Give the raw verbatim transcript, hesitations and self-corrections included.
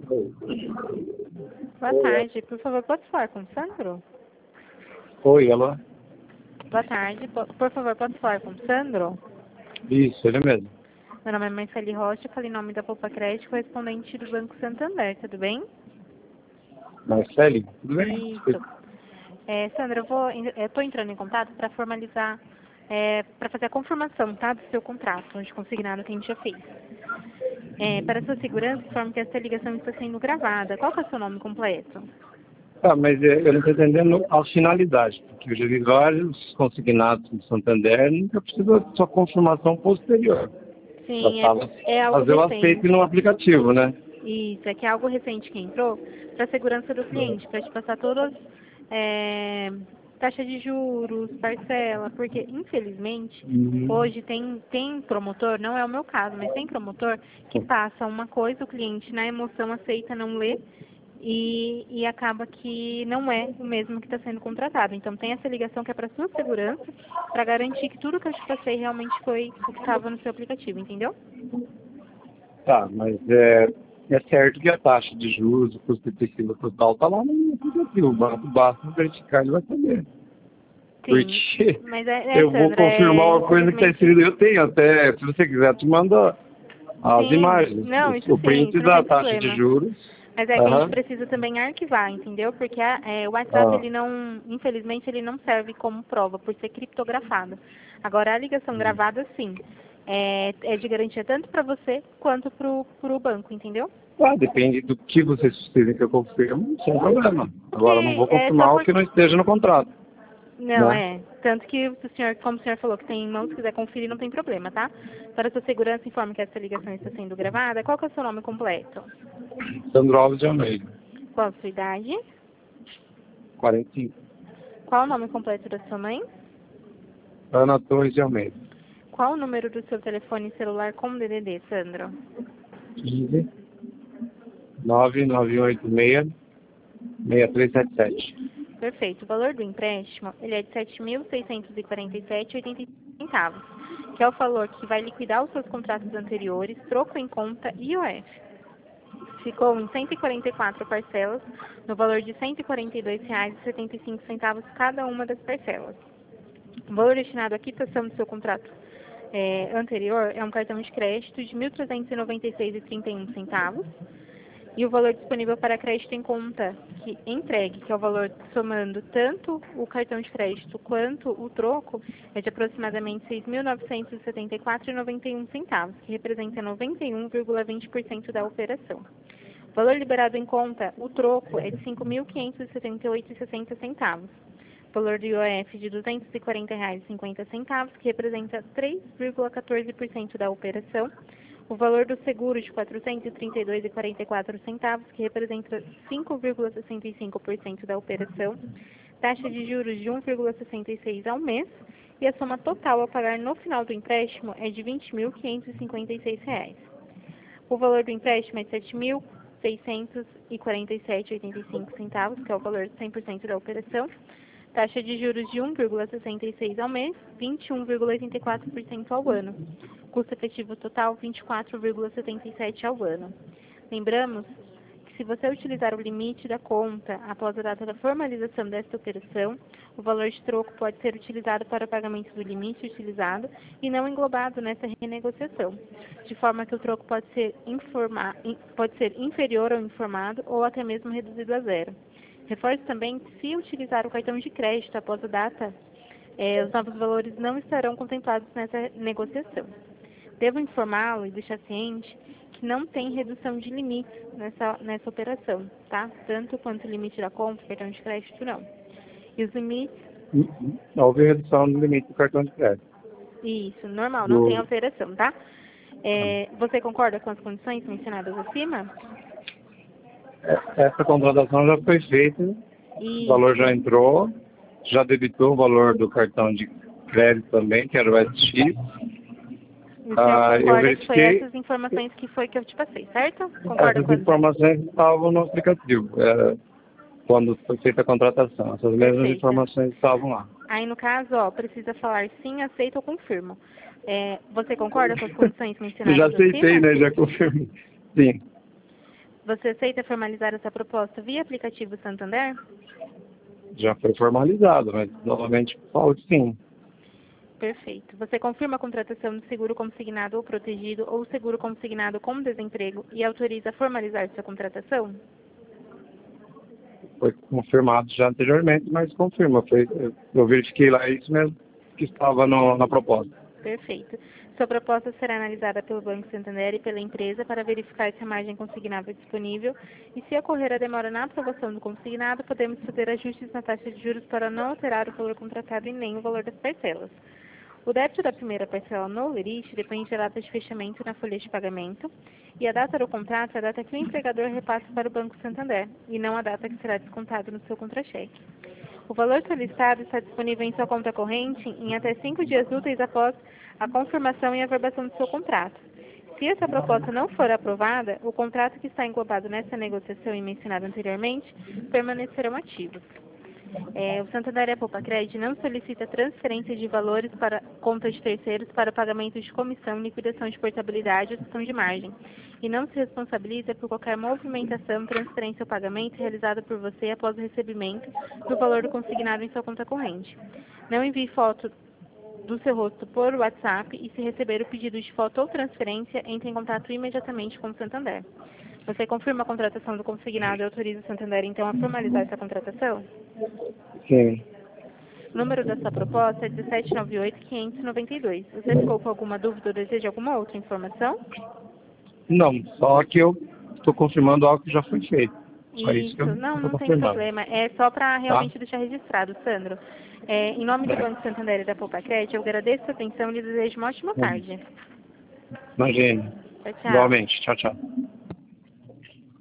Boa tarde. Por favor, pode falar com o Sandro? Oi, alô? Boa tarde. Po- Por favor, pode falar com o Sandro? Isso, ele mesmo. Meu nome é Marcele Rocha, falo em nome da Poupa Crédito, correspondente do Banco Santander, tudo bem? Marcele, tudo bem? Isso. É, Sandra, eu vou, eu estou entrando em contato para formalizar, é, para fazer a confirmação, tá, do seu contrato, de consignado que a gente já fez. É, para sua segurança, informe que essa ligação está sendo gravada. Qual que é o seu nome completo? Tá, mas é, eu não estou entendendo a finalidade, porque eu já vi vários consignados do Santander, nunca precisa de sua confirmação posterior. Só Sim, tava é, é algo fazer o aceite recente. no aplicativo, né? Isso, é que é algo recente que entrou para a segurança do cliente, para te passar todas é, taxa de juros, parcela, porque infelizmente Uhum. hoje tem, tem promotor, não é o meu caso, mas tem promotor que passa uma coisa, o cliente na emoção aceita, não lê e, e acaba que não é o mesmo que está sendo contratado. Então tem essa ligação que é para sua segurança, para garantir que tudo que eu te passei realmente foi o que estava no seu aplicativo, entendeu? Tá, mas é, é certo que a taxa de juros, o custo efetivo total, está lá no aplicativo. O banco basta verificar, ele vai saber. Sim, Porque mas é, é eu vou Sandra, confirmar é, uma coisa que está infelizmente, escrita. Eu tenho até, se você quiser, te mando as sim, imagens. não, isso O sim, print isso não da tem taxa de problema. juros. Mas é que a gente Aham. precisa também arquivar, entendeu? Porque a, é, o WhatsApp, Ah. ele não, infelizmente, ele não serve como prova, por ser criptografado. Agora, a ligação gravada, sim, é, é de garantia tanto para você quanto para o banco, entendeu? Ah, depende do que vocês precisem que eu confirme, sem problema. Agora, eu não Que vou é só confirmar o por... que não esteja no contrato, Não, né? é. Tanto que o senhor, como o senhor falou que tem em mãos, se quiser conferir, não tem problema, tá? Para sua segurança, informe que essa ligação está sendo gravada. Qual que é o seu nome completo? Sandro Alves de Almeida, Qual a sua idade? quarenta e cinco. Qual o nome completo da sua mãe? Ana Torres de Almeida, Qual o número do seu telefone celular com D D D, Sandro? quinze, nove nove oito seis, seis três sete sete. Perfeito. O valor do empréstimo, ele é de sete mil seiscentos e quarenta e sete reais e oitenta e cinco centavos, que é o valor que vai liquidar os seus contratos anteriores, troco em conta e I O F. Ficou em cento e quarenta e quatro parcelas, no valor de cento e quarenta e dois reais e setenta e cinco centavos cada uma das parcelas. O valor destinado à quitação do seu contrato é, anterior é um cartão de crédito de mil trezentos e noventa e seis reais e trinta e um centavos. E o valor disponível para crédito em conta que entregue, que é o valor somando tanto o cartão de crédito quanto o troco, é de aproximadamente seis mil novecentos e setenta e quatro reais e noventa e um centavos, que representa noventa e um vírgula vinte por cento da operação. O valor liberado em conta, o troco, é de cinco mil quinhentos e setenta e oito reais e sessenta centavos. O valor do I O F de duzentos e quarenta reais e cinquenta centavos, que representa três vírgula quatorze por cento da operação. O valor do seguro de quatrocentos e trinta e dois reais e quarenta e quatro centavos, que representa cinco vírgula sessenta e cinco por cento da operação. Taxa de juros de um vírgula sessenta e seis por cento ao mês. E a soma total a pagar no final do empréstimo é de vinte mil quinhentos e cinquenta e seis reais. O valor do empréstimo é de sete mil seiscentos e quarenta e sete reais e oitenta e cinco centavos, que é o valor de cem por cento da operação. Taxa de juros de um vírgula sessenta e seis por cento ao mês, vinte e um vírgula oitenta e quatro por cento ao ano. Custo efetivo total, vinte e quatro vírgula setenta e sete por cento ao ano. Lembramos que se você utilizar o limite da conta após a data da formalização desta operação, o valor de troco pode ser utilizado para o pagamento do limite utilizado e não englobado nessa renegociação, de forma que o troco pode ser, informa, pode ser inferior ao informado ou até mesmo reduzido a zero. Reforço também que, se utilizar o cartão de crédito após a data, eh, os novos valores não estarão contemplados nessa negociação. Devo informá-lo e deixar ciente que não tem redução de limites nessa, nessa operação, tá? Tanto quanto o limite da compra, cartão de crédito, não. E os limites... Uhum. Houve redução do limite do cartão de crédito. Isso, normal, não tem Do... alteração, tá? É, você concorda com as condições mencionadas acima? Essa contratação já foi feita, o valor já Isso. entrou, já debitou o valor do cartão de crédito também, que era o S X. E o senhor Ah, eu concorda que foi verifiquei, essas informações que foi que eu te passei, certo? Concorda essas com as... informações estavam no aplicativo, era quando foi feita a contratação. Essas mesmas Perfeito. informações estavam lá. Aí, no caso, ó, precisa falar sim, aceito ou confirmo. É, você concorda com as condições Eu já mencionadas aceitei, acima? né? Já confirmei. Sim. Você aceita formalizar essa proposta via aplicativo Santander? Já foi formalizado, mas novamente falo que sim. Perfeito. Você confirma a contratação de seguro consignado ou protegido ou seguro consignado com desemprego e autoriza a formalizar sua contratação? Foi confirmado já anteriormente, mas confirma. Foi, eu verifiquei lá isso mesmo que estava no, na proposta. Perfeito. Sua proposta será analisada pelo Banco Santander e pela empresa para verificar se a margem consignada é disponível e, se ocorrer a demora na aprovação do consignado, podemos fazer ajustes na taxa de juros para não alterar o valor contratado e nem o valor das parcelas. O débito da primeira parcela no lerite depende da data de fechamento na folha de pagamento e a data do contrato é a data que o empregador repassa para o Banco Santander e não a data que será descontado no seu contra-cheque. O valor solicitado está disponível em sua conta corrente em até cinco dias úteis após a confirmação e averbação do seu contrato. Se essa proposta não for aprovada, o contrato que está englobado nessa negociação e mencionado anteriormente permanecerão ativos. É, o Santander e a Poupa Cred não solicita transferência de valores para contas de terceiros para pagamento de comissão, liquidação de portabilidade ou gestão de margem, e não se responsabiliza por qualquer movimentação, transferência ou pagamento realizada por você após o recebimento do valor consignado em sua conta corrente. Não envie foto do seu rosto por WhatsApp e, se receber o pedido de foto ou transferência, entre em contato imediatamente com o Santander. Você confirma a contratação do consignado e autoriza o Santander, então, a formalizar essa contratação? Sim. O número da sua proposta é um sete nove oito, quinhentos e noventa e dois. Você ficou com alguma dúvida ou deseja alguma outra informação? Não, só que eu estou confirmando algo que já foi feito. Só isso, Isso, que eu não, estou não tem confirmando. problema. É só para realmente Tá? deixar registrado, Sandro. É, em nome do Banco Santander e da Poupa Cred, eu agradeço a atenção e lhe desejo uma ótima tarde. Imagine. Tchau, tchau. Igualmente. Tchau, tchau.